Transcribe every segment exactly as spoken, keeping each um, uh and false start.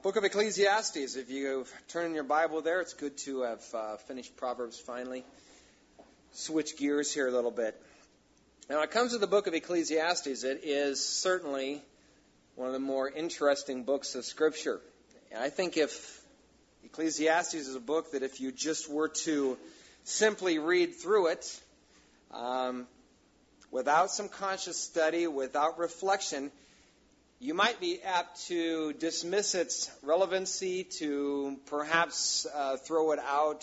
Book of Ecclesiastes. If you turn in your Bible there, it's good to have uh, finished Proverbs finally. Switch gears here a little bit. Now, when it comes to the book of Ecclesiastes, it is certainly one of the more interesting books of Scripture. And I think if Ecclesiastes is a book that if you just were to simply read through it, um, without some conscious study, without reflection, you might be apt to dismiss its relevancy, to perhaps uh, throw it out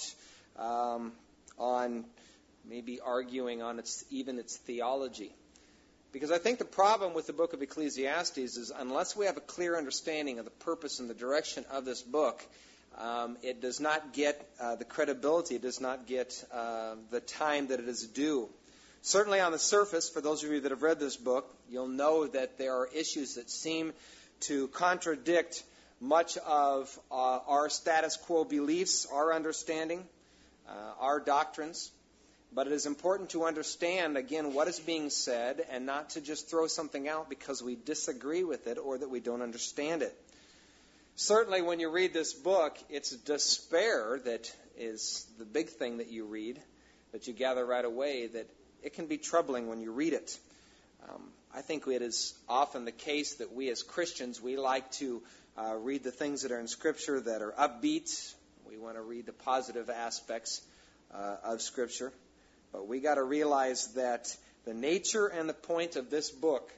um, on maybe arguing on its even its theology. Because I think the problem with the book of Ecclesiastes is unless we have a clear understanding of the purpose and the direction of this book, um, it does not get uh, the credibility, it does not get uh, the time that it is due. Certainly on the surface, for those of you that have read this book, you'll know that there are issues that seem to contradict much of uh, our status quo beliefs, our understanding, uh, our doctrines. But it is important to understand, again, what is being said and not to just throw something out because we disagree with it or that we don't understand it. Certainly when you read this book, it's despair that is the big thing that you read, that you gather right away, that it can be troubling when you read it. Um, I think it is often the case that we as Christians, we like to uh, read the things that are in Scripture that are upbeat. We want to read the positive aspects uh, of Scripture. But we got to realize that the nature and the point of this book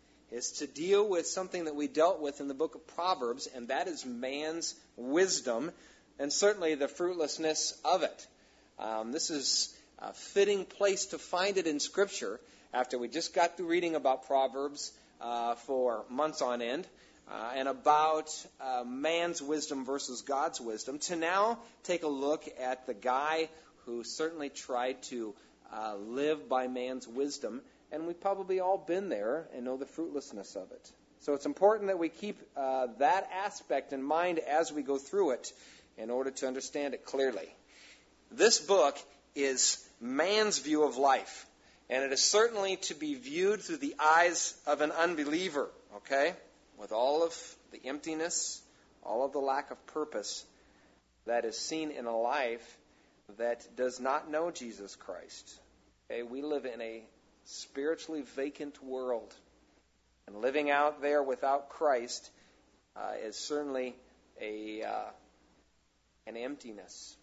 is to deal with something that we dealt with in the book of Proverbs, and that is man's wisdom and certainly the fruitlessness of it. Um, this is a fitting place to find it in Scripture after we just got through reading about Proverbs uh, for months on end uh, and about uh, man's wisdom versus God's wisdom, to now take a look at the guy who certainly tried to uh, live by man's wisdom, and we've probably all been there and know the fruitlessness of it. So it's important that we keep uh, that aspect in mind as we go through it in order to understand it clearly. This book is man's view of life, and it is certainly to be viewed through the eyes of an unbeliever, okay, with all of the emptiness, all of the lack of purpose that is seen in a life that does not know Jesus Christ. Okay, we live in a spiritually vacant world, and living out there without Christ uh, is certainly a uh, an emptiness.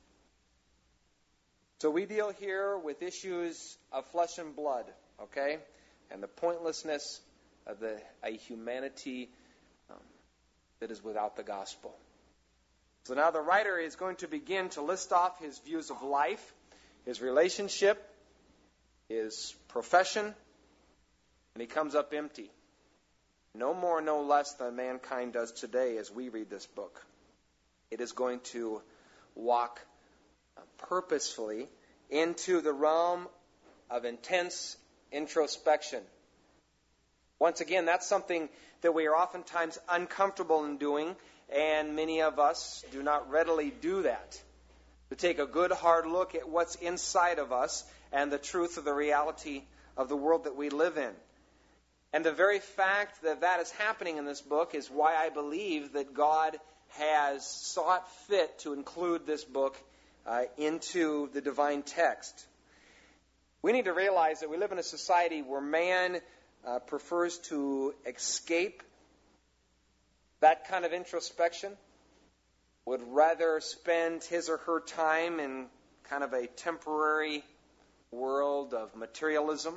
So we deal here with issues of flesh and blood, okay, and the pointlessness of the a humanity um, that is without the gospel. So now the writer is going to begin to list off his views of life, his relationship, his profession, and he comes up empty. No more, no less than mankind does today as we read this book. It is going to walk purposefully into the realm of intense introspection. Once again, that's something that we are oftentimes uncomfortable in doing, and many of us do not readily do that. To take a good hard look at what's inside of us and the truth of the reality of the world that we live in. And the very fact that that is happening in this book is why I believe that God has sought fit to include this book uh, into the divine text. We need to realize that we live in a society where man uh, prefers to escape that kind of introspection, would rather spend his or her time in kind of a temporary world of materialism,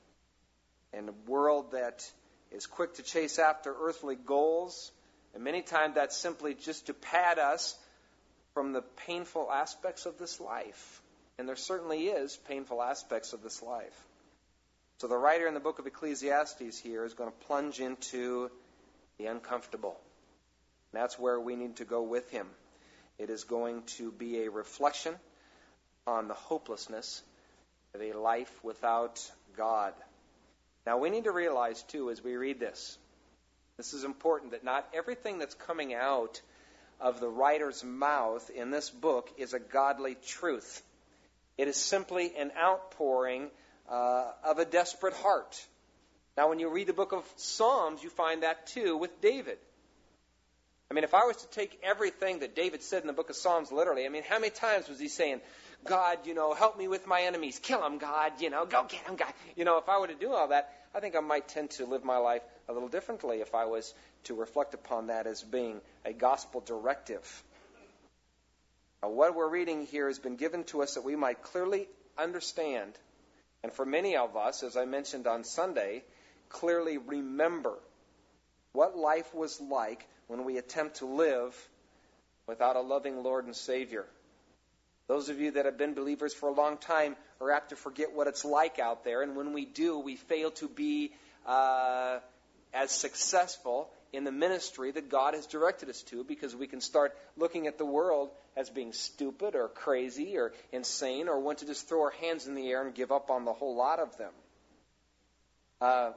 and a world that is quick to chase after earthly goals. And many times that's simply just to pad us from the painful aspects of this life. And there certainly is painful aspects of this life. So the writer in the book of Ecclesiastes here is going to plunge into the uncomfortable. And that's where we need to go with him. It is going to be a reflection on the hopelessness of a life without God. Now we need to realize too as we read this, this is important, that not everything that's coming out of the writer's mouth in this book is a godly truth. It is simply an outpouring uh, of a desperate heart. Now when you read the book of Psalms, you find that too with David. I mean, if I was to take everything that David said in the book of Psalms literally, I mean, how many times was he saying, God, you know, help me with my enemies. Kill them, God, you know, go get them, God. You know, if I were to do all that, I think I might tend to live my life a little differently if I was to reflect upon that as being a gospel directive. Now, what we're reading here has been given to us that we might clearly understand, and for many of us, as I mentioned on Sunday, clearly remember what life was like when we attempt to live without a loving Lord and Savior. Those of you that have been believers for a long time are apt to forget what it's like out there, and when we do, we fail to be uh, as successful in the ministry that God has directed us to, because we can start looking at the world as being stupid or crazy or insane, or want to just throw our hands in the air and give up on the whole lot of them. Uh,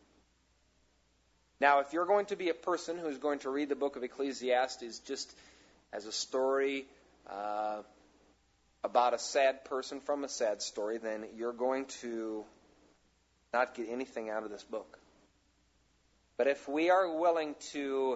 now, if you're going to be a person who's going to read the book of Ecclesiastes just as a story uh, about a sad person from a sad story, then you're going to not get anything out of this book. But if we are willing to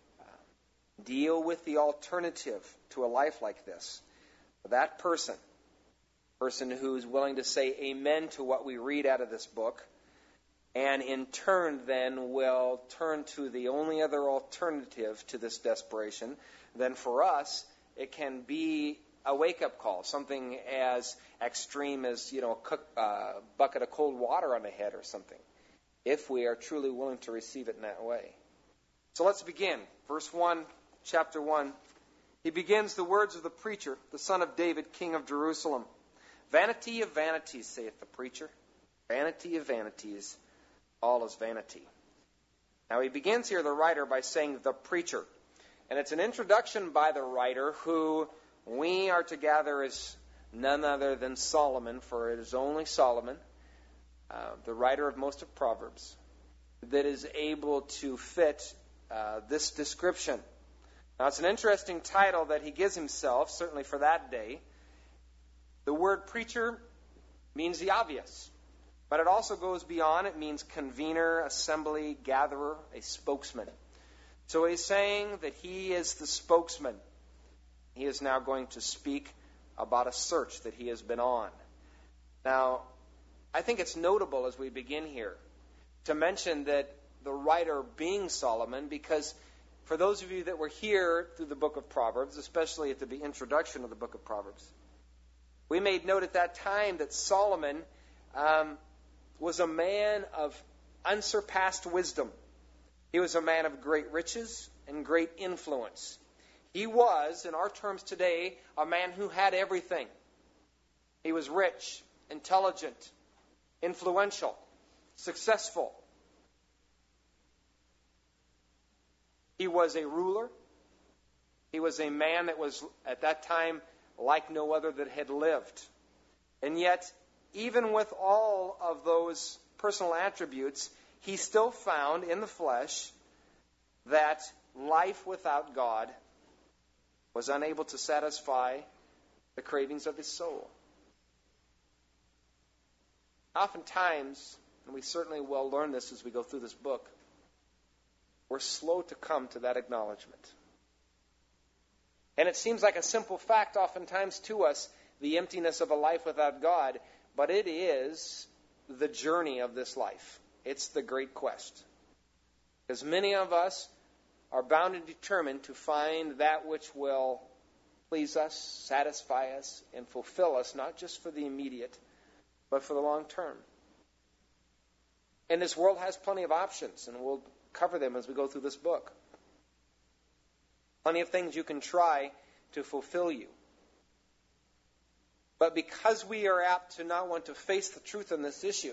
deal with the alternative to a life like this, that person, person who's willing to say amen to what we read out of this book, and in turn then will turn to the only other alternative to this desperation, then for us it can be a wake-up call, something as extreme as, you know, a cook, uh, bucket of cold water on the head or something, if we are truly willing to receive it in that way. So let's begin. Verse one, chapter one. He begins the words of the preacher, the son of David, king of Jerusalem. Vanity of vanities, saith the preacher. Vanity of vanities, all is vanity. Now he begins here, the writer, by saying the preacher. And it's an introduction by the writer who we are to gather as none other than Solomon, for it is only Solomon, uh, the writer of most of Proverbs, that is able to fit uh, this description. Now, it's an interesting title that he gives himself, certainly for that day. The word preacher means the obvious, but it also goes beyond. It means convener, assembly, gatherer, a spokesman. So he's saying that he is the spokesman. He is now going to speak about a search that he has been on. Now, I think it's notable as we begin here to mention that the writer being Solomon, because for those of you that were here through the book of Proverbs, especially at the introduction of the book of Proverbs, we made note at that time that Solomon um, was a man of unsurpassed wisdom. He was a man of great riches and great influence. He was, in our terms today, a man who had everything. He was rich, intelligent, influential, successful. He was a ruler. He was a man that was, at that time, like no other that had lived. And yet, even with all of those personal attributes, he still found in the flesh that life without God was unable to satisfy the cravings of his soul. Oftentimes, and we certainly will learn this as we go through this book, we're slow to come to that acknowledgement. And it seems like a simple fact oftentimes to us, the emptiness of a life without God, but it is the journey of this life. It's the great quest. Because many of us are bound and determined to find that which will please us, satisfy us, and fulfill us, not just for the immediate, but for the long term. And this world has plenty of options, and we'll cover them as we go through this book. Plenty of things you can try to fulfill you. But because we are apt to not want to face the truth on this issue,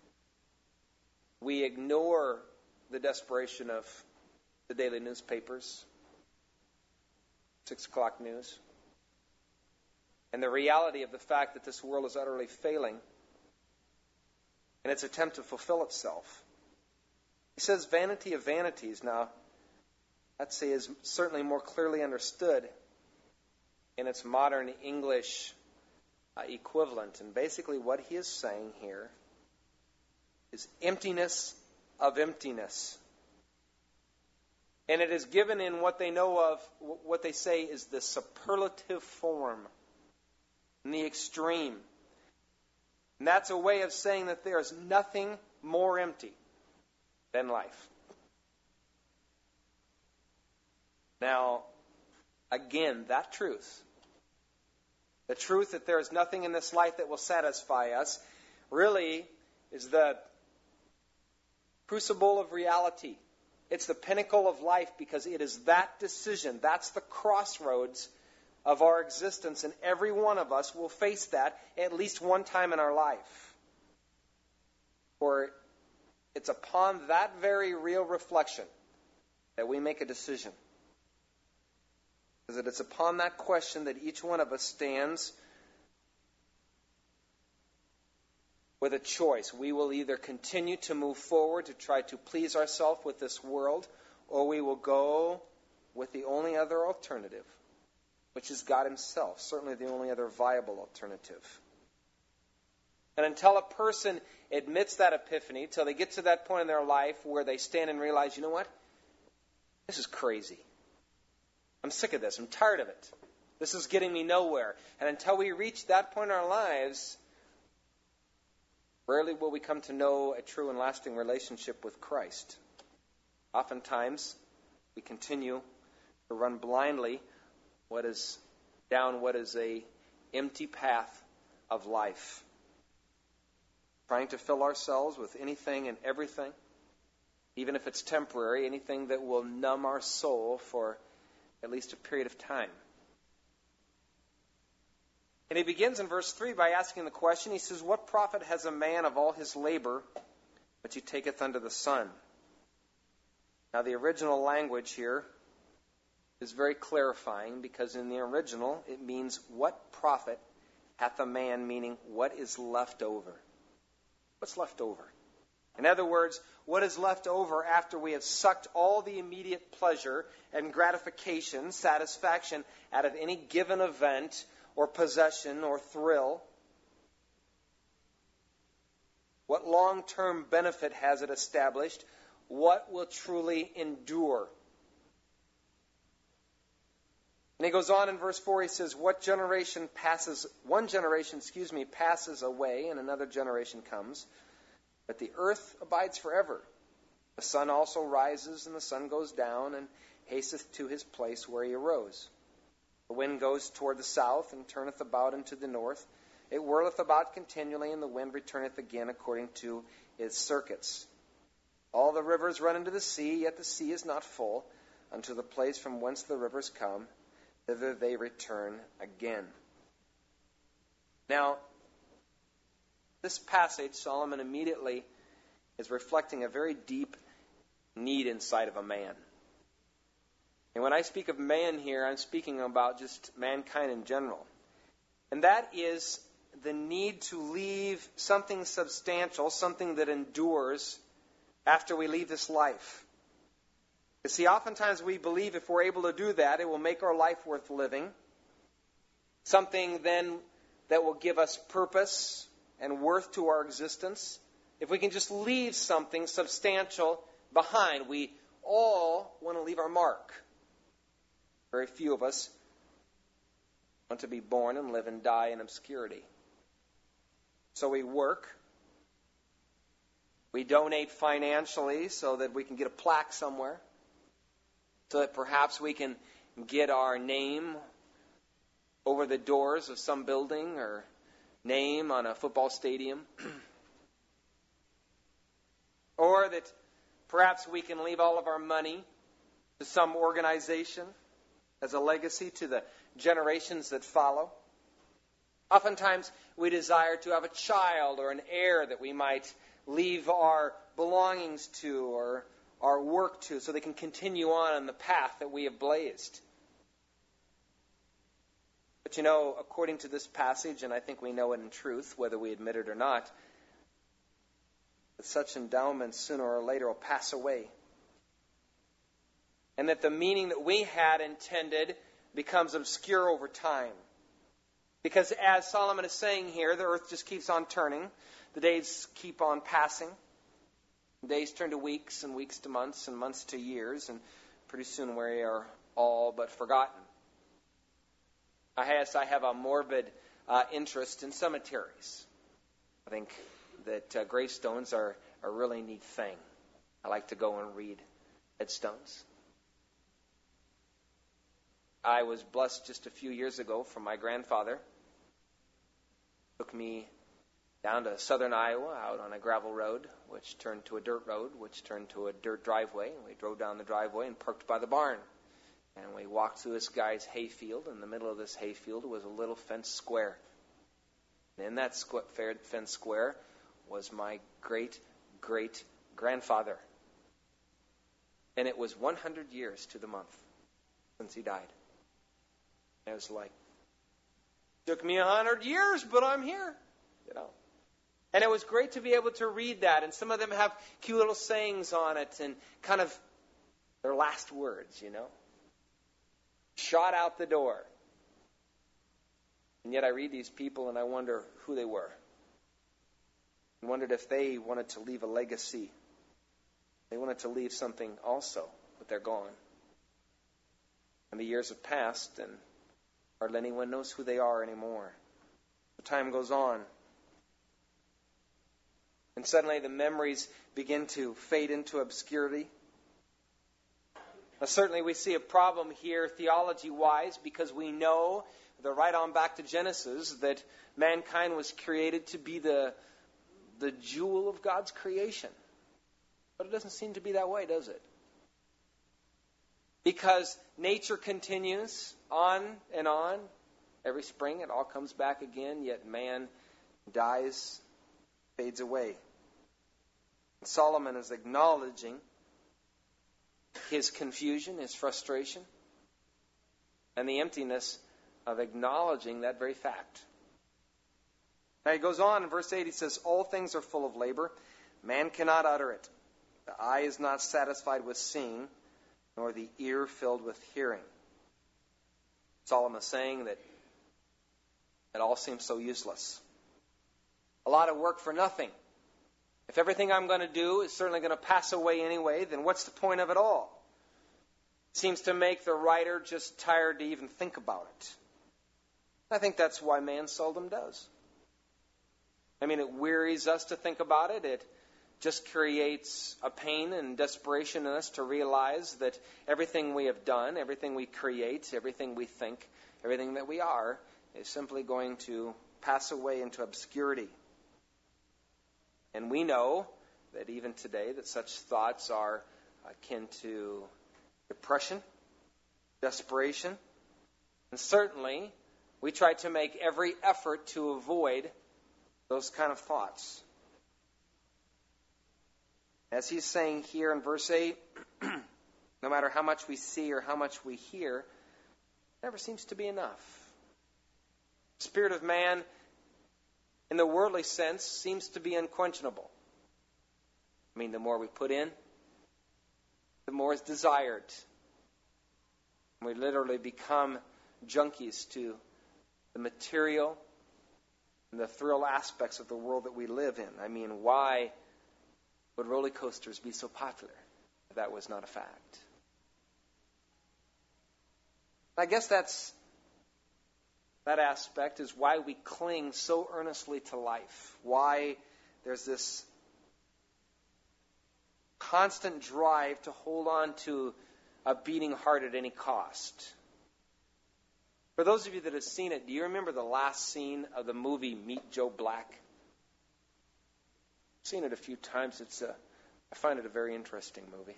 we ignore the desperation of the daily newspapers, six o'clock news, and the reality of the fact that this world is utterly failing in its attempt to fulfill itself. He says vanity of vanities. Now, I'd say is certainly more clearly understood in its modern English uh, equivalent. And basically what he is saying here is emptiness of emptiness. And it is given in what they know of, what they say is the superlative form, in the extreme. And that's a way of saying that there is nothing more empty than life. Now, again, that truth, the truth that there is nothing in this life that will satisfy us, really is the crucible of reality. It's the pinnacle of life because it is that decision, that's the crossroads of our existence, and every one of us will face that at least one time in our life. For it's upon that very real reflection that we make a decision. Because it's upon that question that each one of us stands with a choice. We will either continue to move forward to try to please ourselves with this world, or we will go with the only other alternative, which is God Himself, certainly the only other viable alternative. And until a person admits that epiphany, till they get to that point in their life where they stand and realize, you know what? This is crazy. I'm sick of this. I'm tired of it. This is getting me nowhere. And until we reach that point in our lives, rarely will we come to know a true and lasting relationship with Christ. Oftentimes, we continue to run blindly what is down what is a empty path of life, trying to fill ourselves with anything and everything, even if it's temporary, anything that will numb our soul for at least a period of time. And he begins in verse three by asking the question. He says, "What profit has a man of all his labor which he taketh under the sun?" Now the original language here is very clarifying, because in the original it means, what profit hath a man, meaning what is left over. What's left over? In other words, what is left over after we have sucked all the immediate pleasure and gratification, satisfaction out of any given event or possession or thrill? What long-term benefit has it established? What will truly endure? And he goes on in verse four, he says, "What generation passes, one generation, excuse me, passes away, and another generation comes. But the earth abides forever. The sun also rises, and the sun goes down, and hasteth to his place where he arose. The wind goes toward the south, and turneth about into the north. It whirleth about continually, and the wind returneth again according to its circuits. All the rivers run into the sea, yet the sea is not full. Unto the place from whence the rivers come, thither they return again." Now, this passage, Solomon immediately is reflecting a very deep need inside of a man. And when I speak of man here, I'm speaking about just mankind in general. And that is the need to leave something substantial, something that endures after we leave this life. You see, oftentimes we believe if we're able to do that, it will make our life worth living. Something then that will give us purpose and worth to our existence. If we can just leave something substantial behind, we all want to leave our mark. Very few of us want to be born and live and die in obscurity. So we work. We donate financially so that we can get a plaque somewhere, so that perhaps we can get our name over the doors of some building or name on a football stadium. Or that perhaps we can leave all of our money to some organization as a legacy to the generations that follow. Oftentimes we desire to have a child or an heir that we might leave our belongings to or our work to, so they can continue on on the path that we have blazed. But you know, according to this passage, and I think we know it in truth, whether we admit it or not, that such endowments sooner or later will pass away. And that the meaning that we had intended becomes obscure over time. Because as Solomon is saying here, the earth just keeps on turning. The days keep on passing. Days turn to weeks, and weeks to months, and months to years. And pretty soon we are all but forgotten. I guess I have a morbid uh, interest in cemeteries. I think that uh, gravestones are a really neat thing. I like to go and read headstones. I was blessed just a few years ago from my grandfather. Took me down to southern Iowa, out on a gravel road, which turned to a dirt road, which turned to a dirt driveway. And we drove down the driveway and parked by the barn. And we walked through this guy's hayfield. In the middle of this hayfield was a little fenced square. And in that squ- fenced square was my great-great-grandfather. And it was one hundred years to the month since he died. And it was like, took me one hundred years, but I'm here, you know. And it was great to be able to read that. And some of them have cute little sayings on it and kind of their last words, you know. Shot out the door. And yet I read these people and I wonder who they were. I wondered if they wanted to leave a legacy. They wanted to leave something also, but they're gone. And the years have passed and hardly anyone knows who they are anymore. The time goes on. And suddenly the memories begin to fade into obscurity. Now, certainly we see a problem here theology-wise because we know, the right on back to Genesis, that mankind was created to be the, the jewel of God's creation. But it doesn't seem to be that way, does it? Because nature continues on and on. Every spring it all comes back again, yet man dies, fades away. And Solomon is acknowledging his confusion, his frustration, and the emptiness of acknowledging that very fact. Now he goes on in verse eight, he says, all things are full of labor. Man cannot utter it. The eye is not satisfied with seeing, nor the ear filled with hearing. Solomon is saying that it all seems so useless. A lot of work for nothing. If everything I'm going to do is certainly going to pass away anyway, then what's the point of it all? It seems to make the writer just tired to even think about it. I think that's why man seldom does. I mean, it wearies us to think about it. It just creates a pain and desperation in us to realize that everything we have done, everything we create, everything we think, everything that we are, is simply going to pass away into obscurity. And we know that even today that such thoughts are akin to depression, desperation, and certainly we try to make every effort to avoid those kind of thoughts. As he's saying here in verse eight, no matter how much we see or how much we hear, it never seems to be enough. The spirit of man, in the worldly sense, seems to be unquenchable. I mean, the more we put in, the more is desired. We literally become junkies to the material and the thrill aspects of the world that we live in. I mean, why would roller coasters be so popular if that was not a fact? I guess that's that aspect is why we cling so earnestly to life. Why there's this constant drive to hold on to a beating heart at any cost. For those of you that have seen it, do you remember the last scene of the movie Meet Joe Black? I've seen it a few times. It's a, I find it a very interesting movie.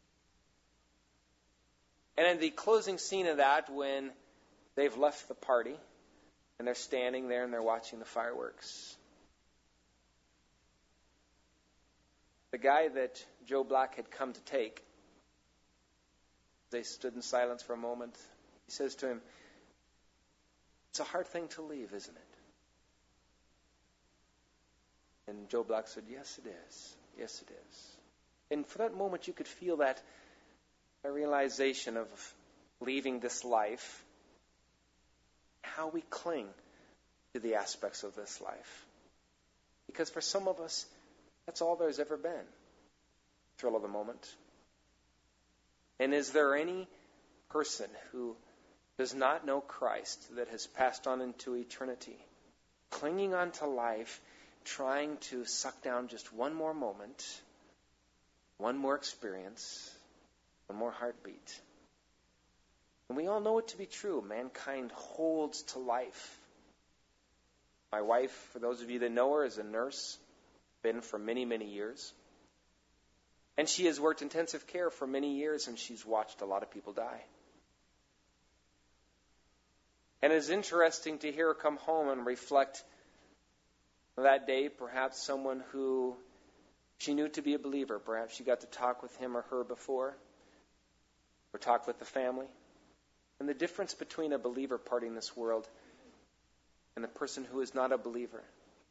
And in the closing scene of that, when they've left the party and they're standing there and they're watching the fireworks, the guy that Joe Black had come to take, they stood in silence for a moment. He says to him, "It's a hard thing to leave, isn't it?" And Joe Black said, "Yes, it is. Yes, it is." And for that moment, you could feel that a realization of leaving this life, how we cling to the aspects of this life. Because for some of us, that's all there's ever been. Thrill of the moment. And is there any person who does not know Christ that has passed on into eternity, clinging on to life, trying to suck down just one more moment, one more experience, one more heartbeat? And we all know it to be true. Mankind holds to life. My wife, for those of you that know her, is a nurse, been for many, many years. And she has worked intensive care for many years, and she's watched a lot of people die. And it's interesting to hear her come home and reflect that day, perhaps someone who she knew to be a believer. Perhaps she got to talk with him or her before, or talk with the family. And the difference between a believer parting this world and the person who is not a believer.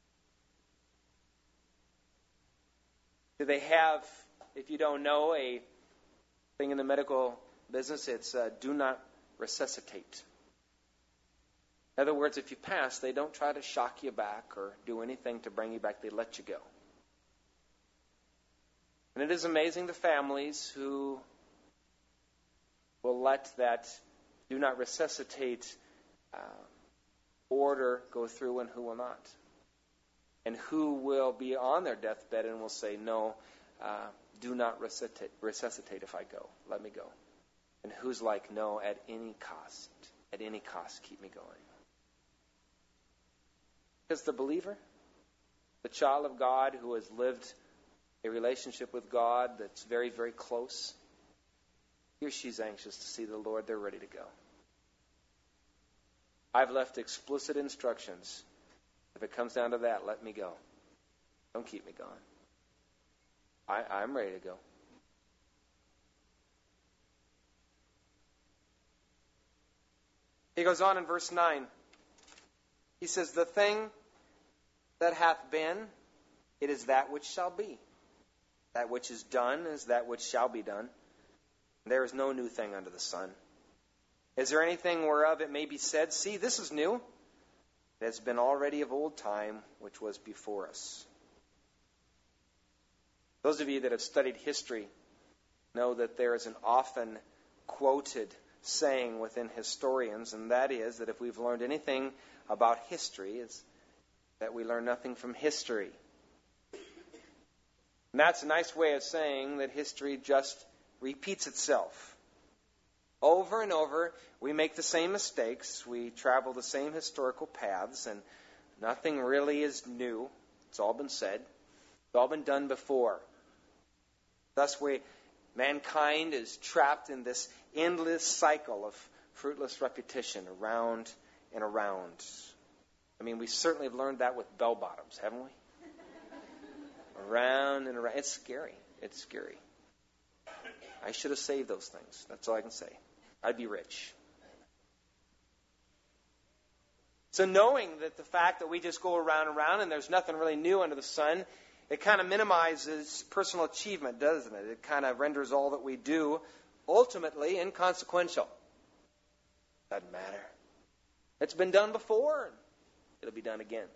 Do they have, if you don't know, a thing in the medical business? It's uh, do not resuscitate. In other words, if you pass, they don't try to shock you back or do anything to bring you back. They let you go. And it is amazing the families who will let that do not resuscitate uh, order go through and who will not. And who will be on their deathbed and will say, no, uh, do not resuscitate, resuscitate if I go. Let me go. And who's like, no, at any cost, at any cost, keep me going. Because the believer, the child of God who has lived a relationship with God that's very, very close, he or she's anxious to see the Lord. They're ready to go. I've left explicit instructions. If it comes down to that, let me go. Don't keep me going. I, I'm ready to go. He goes on in verse nine. He says, the thing that hath been, it is that which shall be. That which is done is that which shall be done. There is no new thing under the sun. Is there anything whereof it may be said, see, this is new? It has been already of old time, which was before us. Those of you that have studied history know that there is an often quoted saying within historians, and that is that if we've learned anything about history, it's that we learn nothing from history. And that's a nice way of saying that history just repeats itself. Over and over, we make the same mistakes, we travel the same historical paths, and nothing really is new. It's all been said. It's all been done before. Thus, we, mankind is trapped in this endless cycle of fruitless repetition around and around. I mean, we certainly have learned that with bell bottoms, haven't we? Around and around. It's scary. It's scary. I should have saved those things. That's all I can say. I'd be rich. So knowing that the fact that we just go around and around and there's nothing really new under the sun, it kind of minimizes personal achievement, doesn't it? It kind of renders all that we do ultimately inconsequential. Doesn't matter. It's been done before, and it'll be done again.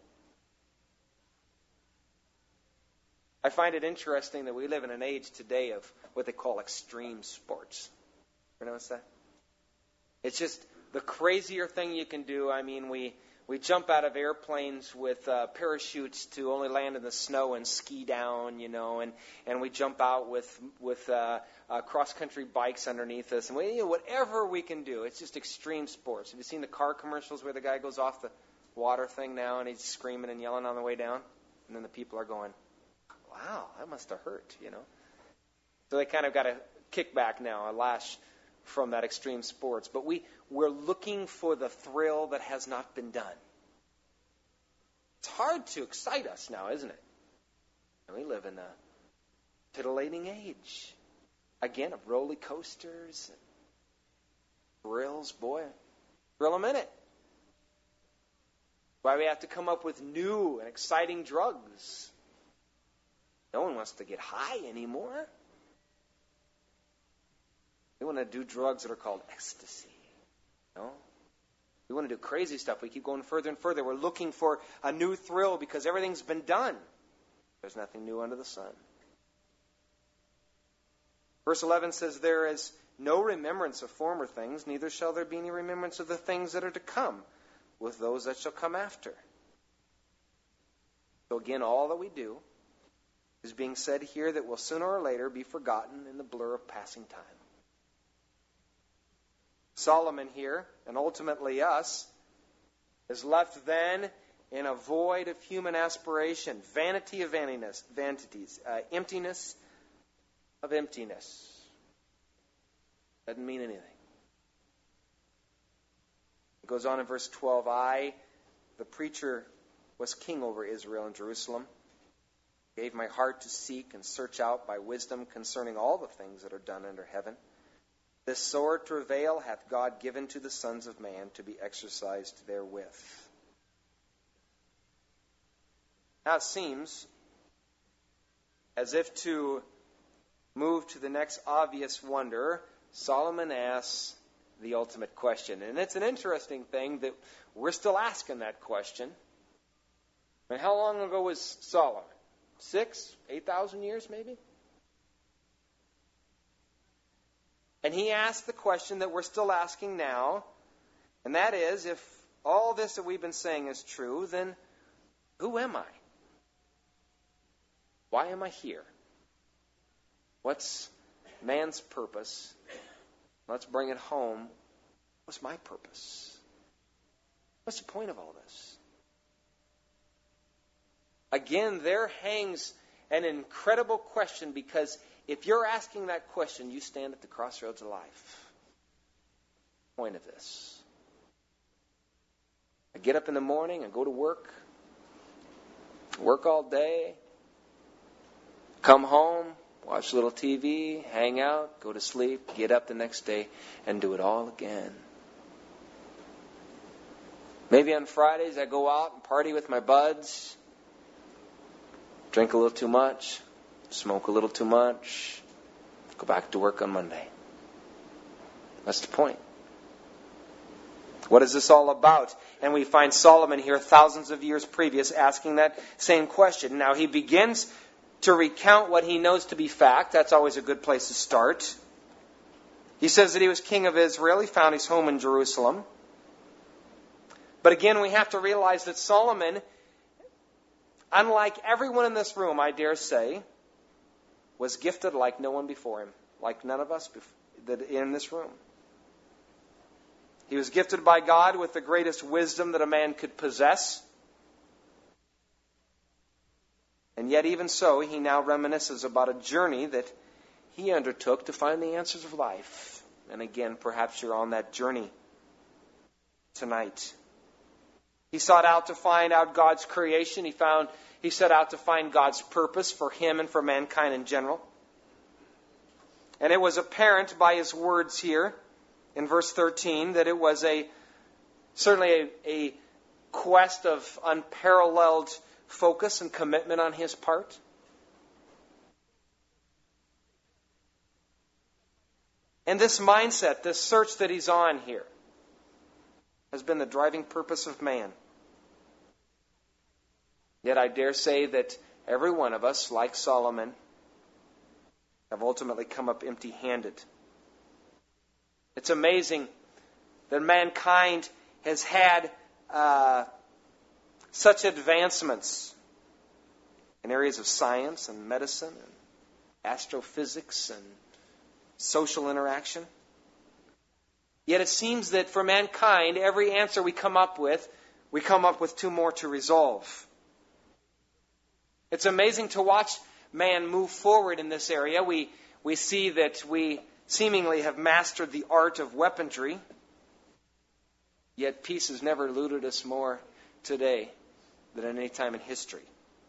I find it interesting that we live in an age today of what they call extreme sports. You notice that? It's just the crazier thing you can do. I mean, we, we jump out of airplanes with uh, parachutes to only land in the snow and ski down, you know, and, and we jump out with with uh, uh, cross-country bikes underneath us. And we, you know, whatever we can do, it's just extreme sports. Have you seen the car commercials where the guy goes off the water thing now and he's screaming and yelling on the way down? And then the people are going, wow, that must have hurt, you know. So they kind of got a kickback now, a lash from that extreme sports. But we, we're looking for the thrill that has not been done. It's hard to excite us now, isn't it? And we live in a titillating age. Again, of roller coasters and thrills. Boy, thrill a minute. Why we have to come up with new and exciting drugs. No one wants to get high anymore. We want to do drugs that are called ecstasy. No? We want to do crazy stuff. We keep going further and further. We're looking for a new thrill because everything's been done. There's nothing new under the sun. Verse eleven says, there is no remembrance of former things, neither shall there be any remembrance of the things that are to come with those that shall come after. So again, all that we do is being said here that will sooner or later be forgotten in the blur of passing time. Solomon here, and ultimately us, is left then in a void of human aspiration, vanity of vanityness, vanities, uh, emptiness of emptiness. Doesn't mean anything. It goes on in verse twelve, I, the preacher, was king over Israel and Jerusalem, gave my heart to seek and search out by wisdom concerning all the things that are done under heaven. This sore travail hath God given to the sons of man to be exercised therewith. Now it seems as if to move to the next obvious wonder, Solomon asks the ultimate question. And it's an interesting thing that we're still asking that question. I mean, how long ago was Solomon? Six, eight thousand years maybe? And he asked the question that we're still asking now, and that is, if all this that we've been saying is true, then who am I? Why am I here? What's man's purpose? Let's bring it home. What's my purpose? What's the point of all this? Again, there hangs an incredible question, because if you're asking that question, you stand at the crossroads of life. Point of this. I get up in the morning, I go to work, work all day, come home, watch a little T V, hang out, go to sleep, get up the next day, and do it all again. Maybe on Fridays I go out and party with my buds, drink a little too much, smoke a little too much, go back to work on Monday. That's the point. What is this all about? And we find Solomon here thousands of years previous asking that same question. Now he begins to recount what he knows to be fact. That's always a good place to start. He says that he was king of Israel. He found his home in Jerusalem. But again, we have to realize that Solomon, unlike everyone in this room, I dare say, was gifted like no one before him, like none of us in this room. He was gifted by God with the greatest wisdom that a man could possess. And yet even so, he now reminisces about a journey that he undertook to find the answers of life. And again, perhaps you're on that journey tonight. He sought out to find out God's creation. He found he set out to find God's purpose for him and for mankind in general. And it was apparent by his words here in verse thirteen that it was a certainly a, a quest of unparalleled focus and commitment on his part. And this mindset, this search that he's on here, has been the driving purpose of man. Yet I dare say that every one of us, like Solomon, have ultimately come up empty-handed. It's amazing that mankind has had uh, such advancements in areas of science and medicine and astrophysics and social interaction. Yet it seems that for mankind, every answer we come up with, we come up with two more to resolve. It's amazing to watch man move forward in this area. We we see that we seemingly have mastered the art of weaponry, yet peace has never eluded us more today than at any time in history.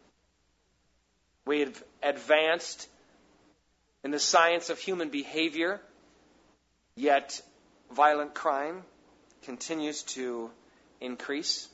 We have advanced in the science of human behavior, yet violent crime continues to increase.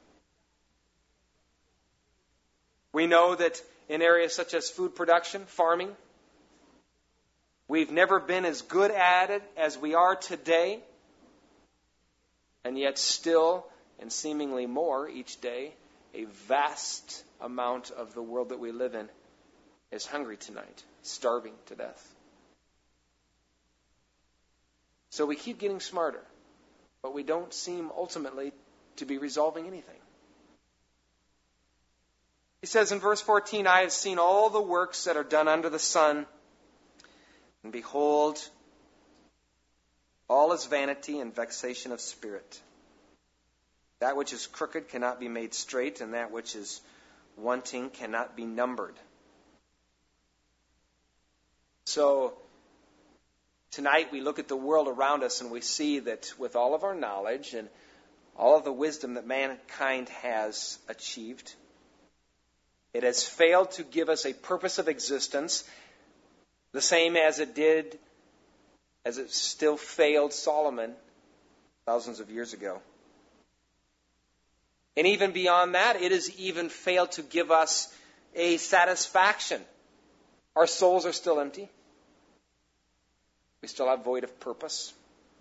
We know that in areas such as food production, farming, we've never been as good at it as we are today. And yet still, and seemingly more each day, a vast amount of the world that we live in is hungry tonight, starving to death. So we keep getting smarter, but we don't seem ultimately to be resolving anything. He says in verse fourteen, I have seen all the works that are done under the sun, and behold, all is vanity and vexation of spirit. That which is crooked cannot be made straight, and that which is wanting cannot be numbered. So, tonight we look at the world around us and we see that with all of our knowledge and all of the wisdom that mankind has achieved, it has failed to give us a purpose of existence, the same as it did, as it still failed Solomon thousands of years ago. And even beyond that, it has even failed to give us a satisfaction. Our souls are still empty. We still have void of purpose.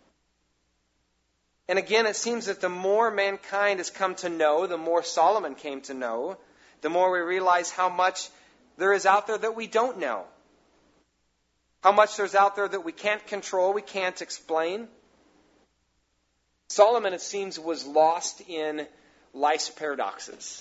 And again, it seems that the more mankind has come to know, the more Solomon came to know, the more we realize how much there is out there that we don't know. How much there's out there that we can't control, we can't explain. Solomon, it seems, was lost in life's paradoxes.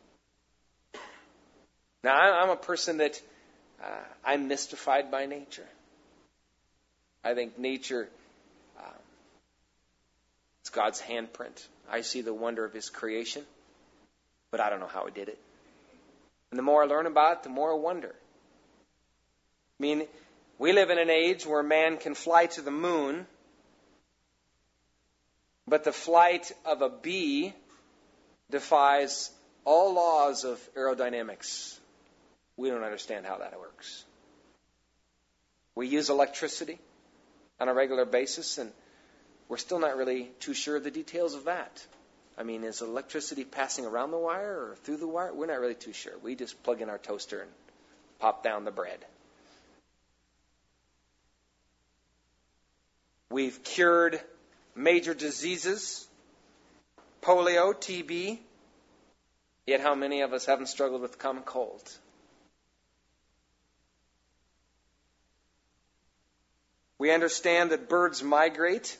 Now, I'm a person that uh, I'm mystified by nature. I think nature uh, is God's handprint. I see the wonder of His creation, but I don't know how He did it. And the more I learn about it, the more I wonder. I mean, we live in an age where man can fly to the moon, but the flight of a bee defies all laws of aerodynamics. We don't understand how that works. We use electricity on a regular basis, and we're still not really too sure of the details of that. I mean, is electricity passing around the wire or through the wire? We're not really too sure. We just plug in our toaster and pop down the bread. We've cured major diseases, polio, T B, yet how many of us haven't struggled with the common cold? We understand that birds migrate,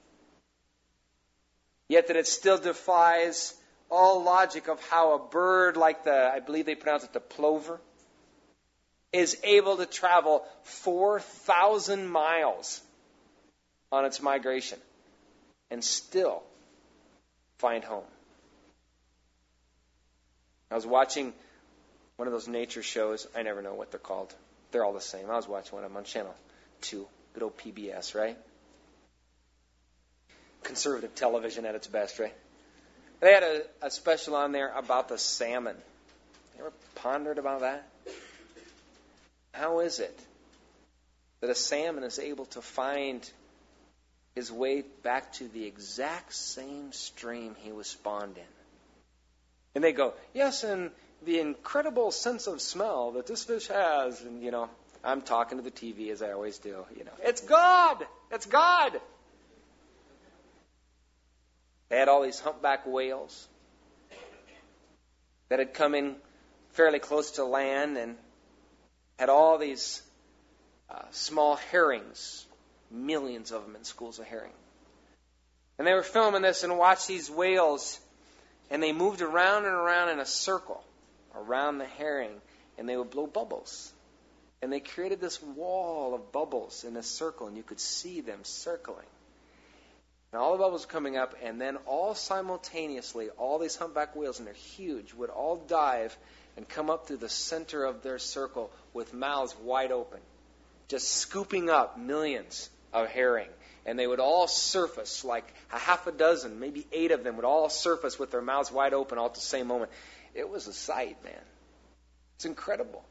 yet that it still defies all logic of how a bird like the, I believe they pronounce it the plover, is able to travel four thousand miles on its migration and still find home. I was watching one of those nature shows. I never know what they're called. They're all the same. I was watching one of them on Channel two. Good old P B S, right? Conservative television at its best, right? They had a, a special on there about the salmon. You ever pondered about that? How is it that a salmon is able to find his way back to the exact same stream he was spawned in? And they go, yes, and the incredible sense of smell that this fish has. And, you know, I'm talking to the T V as I always do. You know, it's God! It's God! They had all these humpback whales that had come in fairly close to land and had all these uh, small herrings, millions of them in schools of herring. And they were filming this and watched these whales, and they moved around and around in a circle around the herring, and they would blow bubbles. And they created this wall of bubbles in a circle, and you could see them circling. And all the bubbles coming up, and then all simultaneously, all these humpback whales, and they're huge, would all dive and come up through the center of their circle with mouths wide open, just scooping up millions of herring. And they would all surface, like a half a dozen, maybe eight of them would all surface with their mouths wide open all at the same moment. It was a sight, man. It's incredible.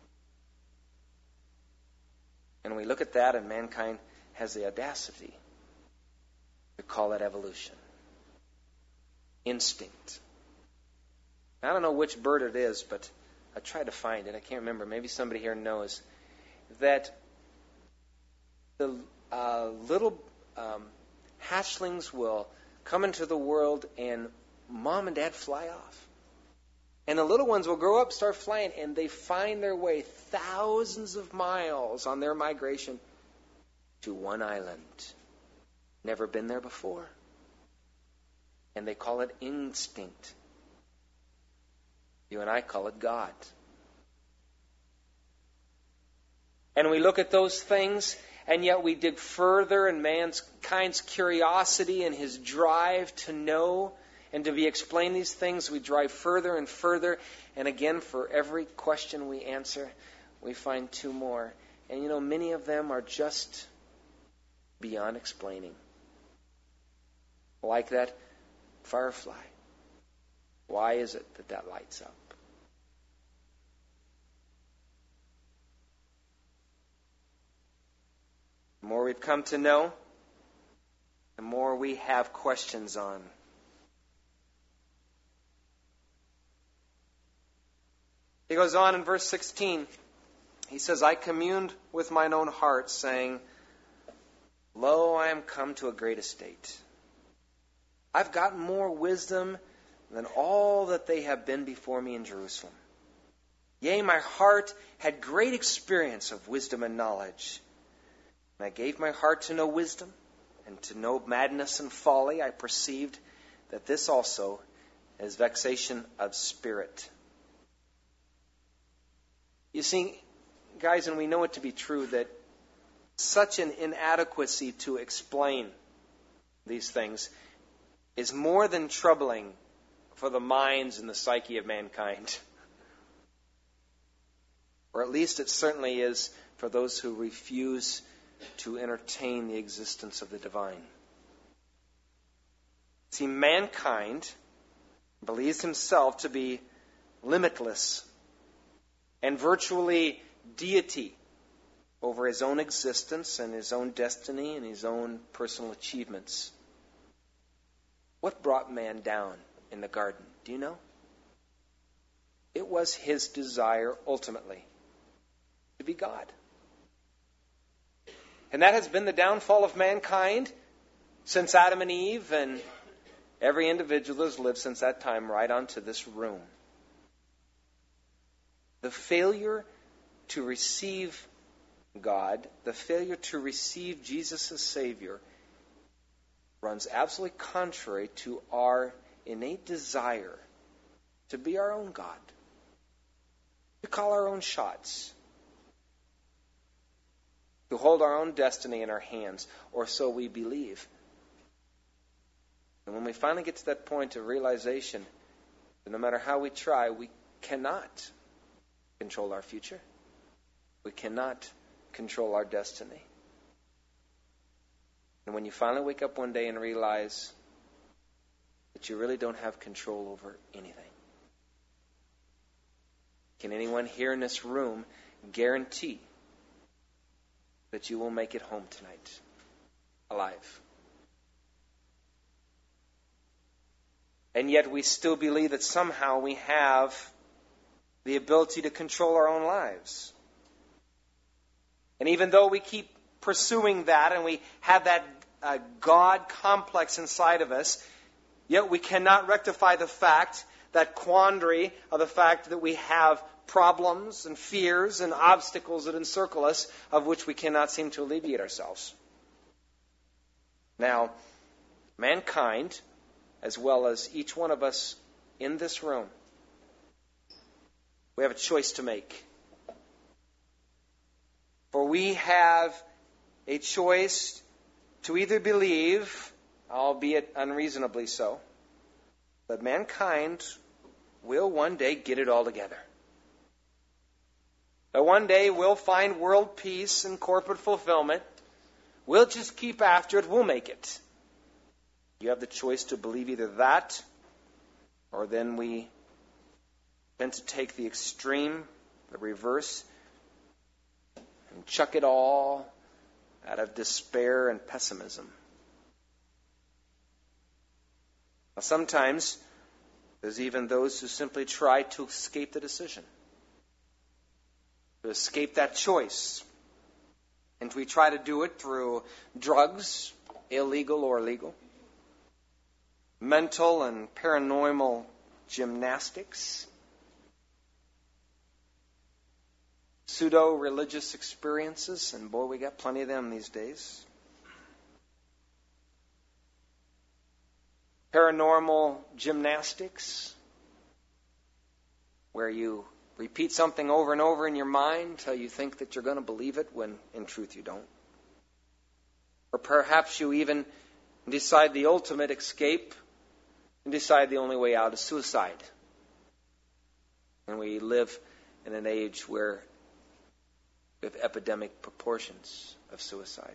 And we look at that, and mankind has the audacity to call that evolution. Instinct. I don't know which bird it is, but I tried to find it. I can't remember. Maybe somebody here knows that the uh, little um, hatchlings will come into the world, and mom and dad fly off. And the little ones will grow up, start flying, and they find their way thousands of miles on their migration to one island. Never been there before. And they call it instinct. You and I call it God. And we look at those things, and yet we dig further in mankind's curiosity and his drive to know and to be explained these things. We drive further and further. And again, for every question we answer, we find two more. And you know, many of them are just beyond explaining. Like that firefly. Why is it that that lights up? The more we've come to know, the more we have questions on. He goes on in verse sixteen. He says, I communed with mine own heart, saying, Lo, I am come to a great estate. I've gotten more wisdom than all that they have been before me in Jerusalem. Yea, my heart had great experience of wisdom and knowledge. And I gave my heart to know wisdom, and to know madness and folly. I perceived that this also is vexation of spirit. You see, guys, and we know it to be true, that such an inadequacy to explain these things is more than troubling for the minds and the psyche of mankind. Or at least it certainly is for those who refuse to entertain the existence of the divine. See, mankind believes himself to be limitless and virtually deity over his own existence and his own destiny and his own personal achievements. What brought man down in the garden? Do you know? It was his desire ultimately to be God. And that has been the downfall of mankind since Adam and Eve, and every individual has lived since that time right onto this room. The failure to receive God, the failure to receive Jesus as Savior, runs absolutely contrary to our innate desire to be our own God, to call our own shots, to hold our own destiny in our hands, or so we believe. And when we finally get to that point of realization that no matter how we try, we cannot control our future. We cannot control our destiny. And when you finally wake up one day and realize that you really don't have control over anything. Can anyone here in this room guarantee that you will make it home tonight alive? And yet we still believe that somehow we have the ability to control our own lives. And even though we keep pursuing that and we have that uh, God complex inside of us, yet we cannot rectify the fact, that quandary of the fact that we have problems and fears and obstacles that encircle us, of which we cannot seem to alleviate ourselves. Now, mankind, as well as each one of us in this room, we have a choice to make. For we have a choice to either believe, albeit unreasonably so, that mankind will one day get it all together. That one day we'll find world peace and corporate fulfillment. We'll just keep after it. We'll make it. You have the choice to believe either that, or then we tend to take the extreme, the reverse, and chuck it all out of despair and pessimism. Now, sometimes there's even those who simply try to escape the decision, to escape that choice. And we try to do it through drugs, illegal or legal, mental and paranormal gymnastics, pseudo-religious experiences, and boy, we got plenty of them these days. paranormal gymnastics, where you repeat something over and over in your mind until you think that you're going to believe it when in truth you don't. Or perhaps you even decide the ultimate escape and decide the only way out is suicide. And we live in an age where we have epidemic proportions of suicide.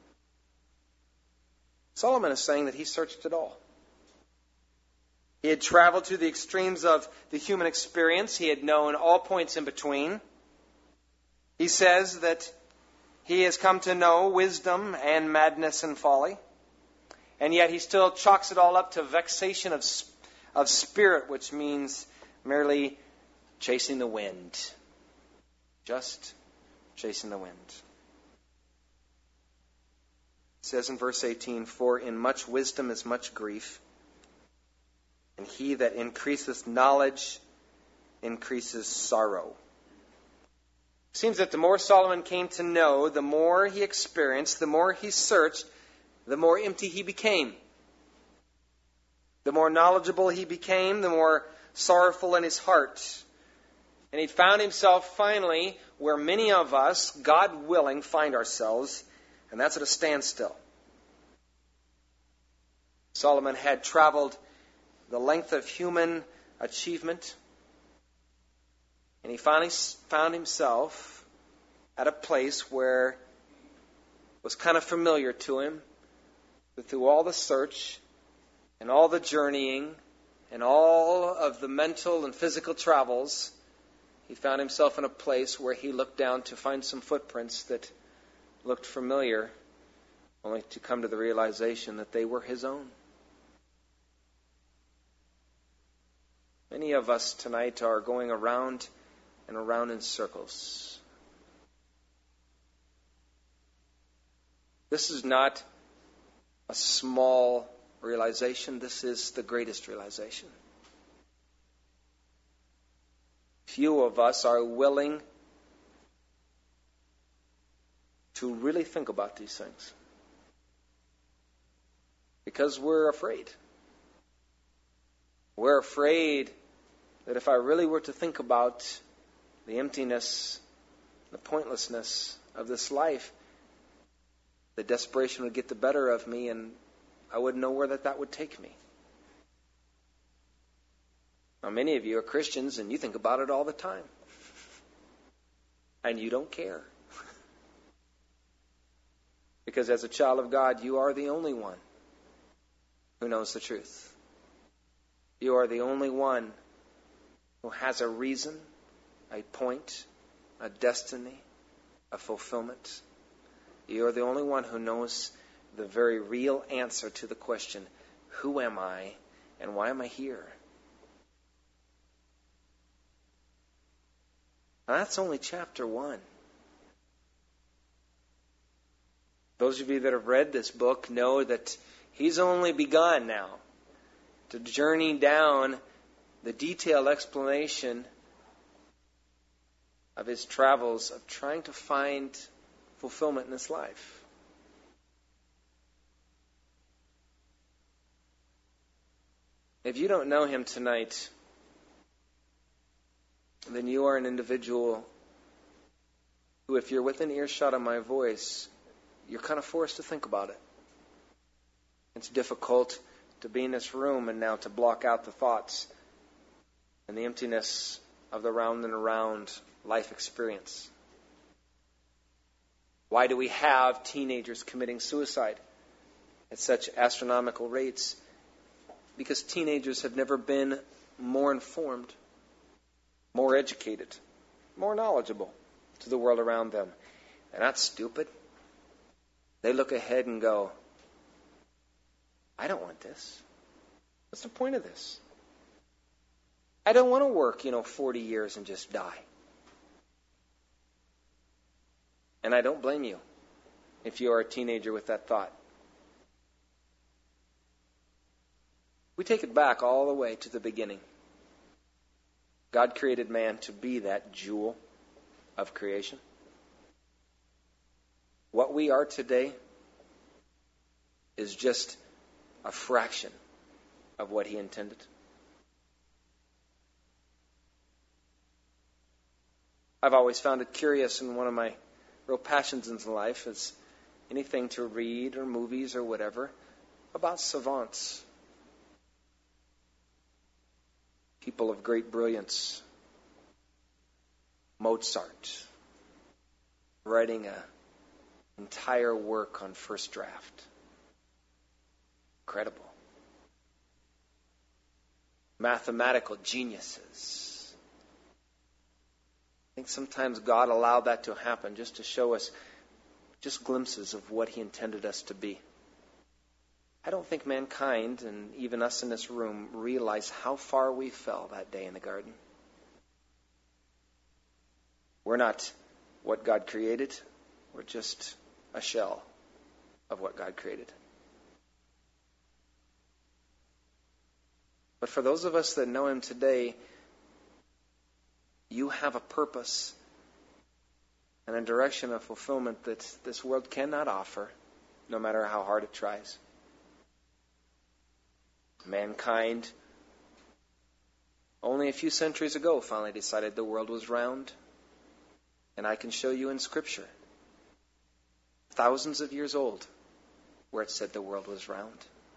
Solomon is saying that he searched it all. He had traveled to the extremes of the human experience. He had known all points in between. He says that he has come to know wisdom and madness and folly. And yet he still chalks it all up to vexation of, of spirit, which means merely chasing the wind. Just chasing the wind. It says in verse eighteen, "For in much wisdom is much grief, and he that increaseth knowledge increases sorrow." It seems that the more Solomon came to know, the more he experienced, the more he searched, the more empty he became. The more knowledgeable he became, the more sorrowful in his heart. And he found himself finally where many of us, God willing, find ourselves, and that's at a standstill. Solomon had traveled the length of human achievement, and he finally found himself at a place where it was kind of familiar to him, that through all the search and all the journeying and all of the mental and physical travels, he found himself in a place where he looked down to find some footprints that looked familiar, only to come to the realization that they were his own. Many of us tonight are going around and around in circles. This is not a small realization. This is the greatest realization. Few of us are willing to really think about these things because we're afraid. We're afraid that if I really were to think about the emptiness, the pointlessness of this life, the desperation would get the better of me and I wouldn't know where that, that would take me. Now, many of you are Christians and you think about it all the time. And you don't care. Because as a child of God, you are the only one who knows the truth. You are the only one who has a reason, a point, a destiny, a fulfillment. You are the only one who knows the very real answer to the question, who am I and why am I here? Now, that's only chapter one. Those of you that have read this book know that he's only begun now to journey down the detailed explanation of his travels of trying to find fulfillment in this life. If you don't know him tonight, then you are an individual who, if you're within earshot of my voice, you're kind of forced to think about it. It's difficult to be in this room and now to block out the thoughts and the emptiness of the round and around life experience. Why do we have teenagers committing suicide at such astronomical rates? Because teenagers have never been more informed, more educated, more knowledgeable to the world around them. They're not stupid. They look ahead and go, I don't want this. What's the point of this? I don't want to work, you know, forty years and just die. And I don't blame you if you are a teenager with that thought. We take it back all the way to the beginning. God created man to be that jewel of creation. What we are today is just a fraction of what He intended? I've always found it curious, and one of my real passions in life is anything to read or movies or whatever about savants. People of great brilliance. Mozart writing an entire work on first draft. Incredible. Mathematical geniuses. I think sometimes God allowed that to happen just to show us just glimpses of what He intended us to be. I don't think mankind, and even us in this room, realize how far we fell that day in the garden. We're not what God created. We're just a shell of what God created. But for those of us that know Him today, you have a purpose and a direction of fulfillment that this world cannot offer, no matter how hard it tries. Mankind, only a few centuries ago, finally decided the world was round. And I can show you in Scripture, thousands of years old, where it said the world was round.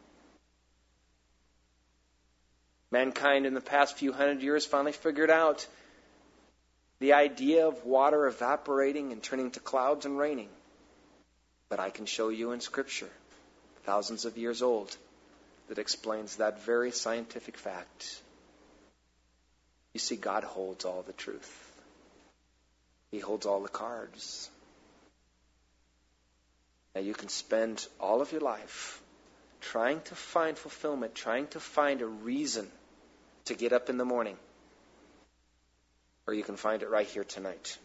Mankind in the past few hundred years finally figured out the idea of water evaporating and turning to clouds and raining. But I can show you in Scripture, thousands of years old, that explains that very scientific fact. You see, God holds all the truth. He holds all the cards. Now you can spend all of your life trying to find fulfillment, trying to find a reason to get up in the morning. Or you can find it right here tonight.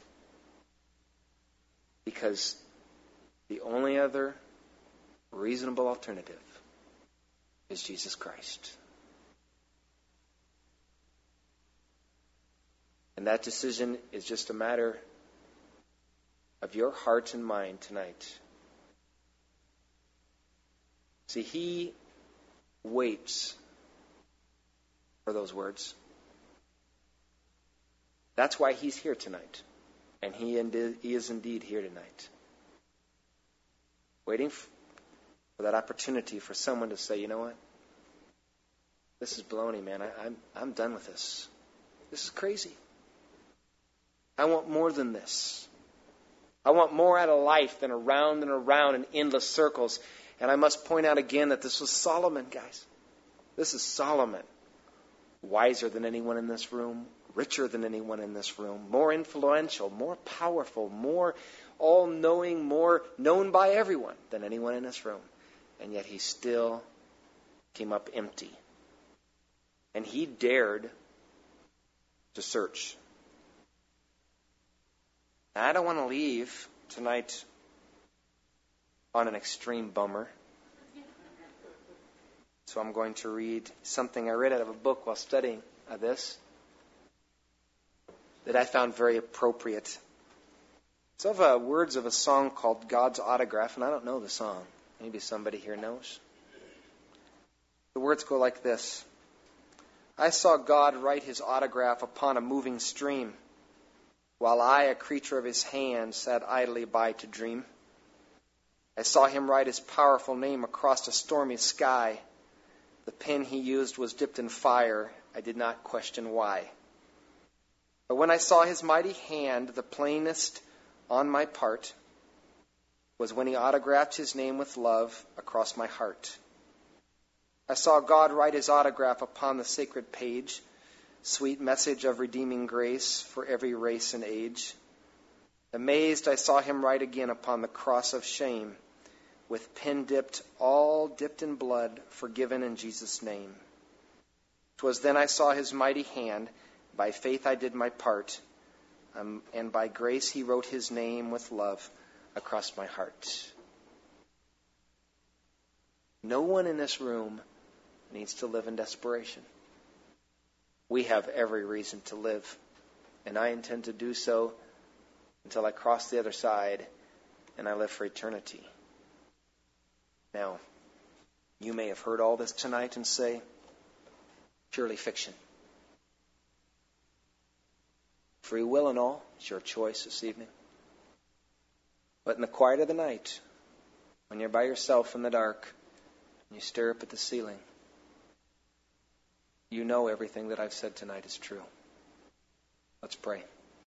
Because the only other reasonable alternative is Jesus Christ. And that decision is just a matter of your heart and mind tonight. See, He waits for those words. That's why He's here tonight. And He, indeed, he is indeed here tonight. Waiting for that opportunity for someone to say, you know what? This is baloney, man. I, I'm, I'm done with this. This is crazy. I want more than this. I want more out of life than around and around in endless circles. And I must point out again that this was Solomon, guys. This is Solomon. Wiser than anyone in this room. Richer than anyone in this room. More influential. More powerful. More all-knowing. More known by everyone than anyone in this room. And yet he still came up empty. And he dared to search. Now, I don't want to leave tonight on an extreme bummer. So I'm going to read something I read out of a book while studying this that I found very appropriate. It's of uh, words of a song called God's Autograph, and I don't know the song. Maybe somebody here knows. The words go like this. I saw God write His autograph upon a moving stream, while I, a creature of His hand, sat idly by to dream. I saw Him write His powerful name across a stormy sky. The pen He used was dipped in fire. I did not question why. But when I saw His mighty hand, the plainest on my part was when He autographed His name with love across my heart. I saw God write His autograph upon the sacred page, sweet message of redeeming grace for every race and age. Amazed, I saw Him write again upon the cross of shame, with pen dipped, all dipped in blood, forgiven in Jesus' name. 'Twas then I saw His mighty hand, by faith I did my part, um, and by grace He wrote His name with love across my heart. No one in this room needs to live in desperation. We have every reason to live, and I intend to do so until I cross the other side and I live for eternity. Now, you may have heard all this tonight and say, purely fiction. Free will and all, it's your choice this evening. But in the quiet of the night, when you're by yourself in the dark, and you stare up at the ceiling, you know everything that I've said tonight is true. Let's pray.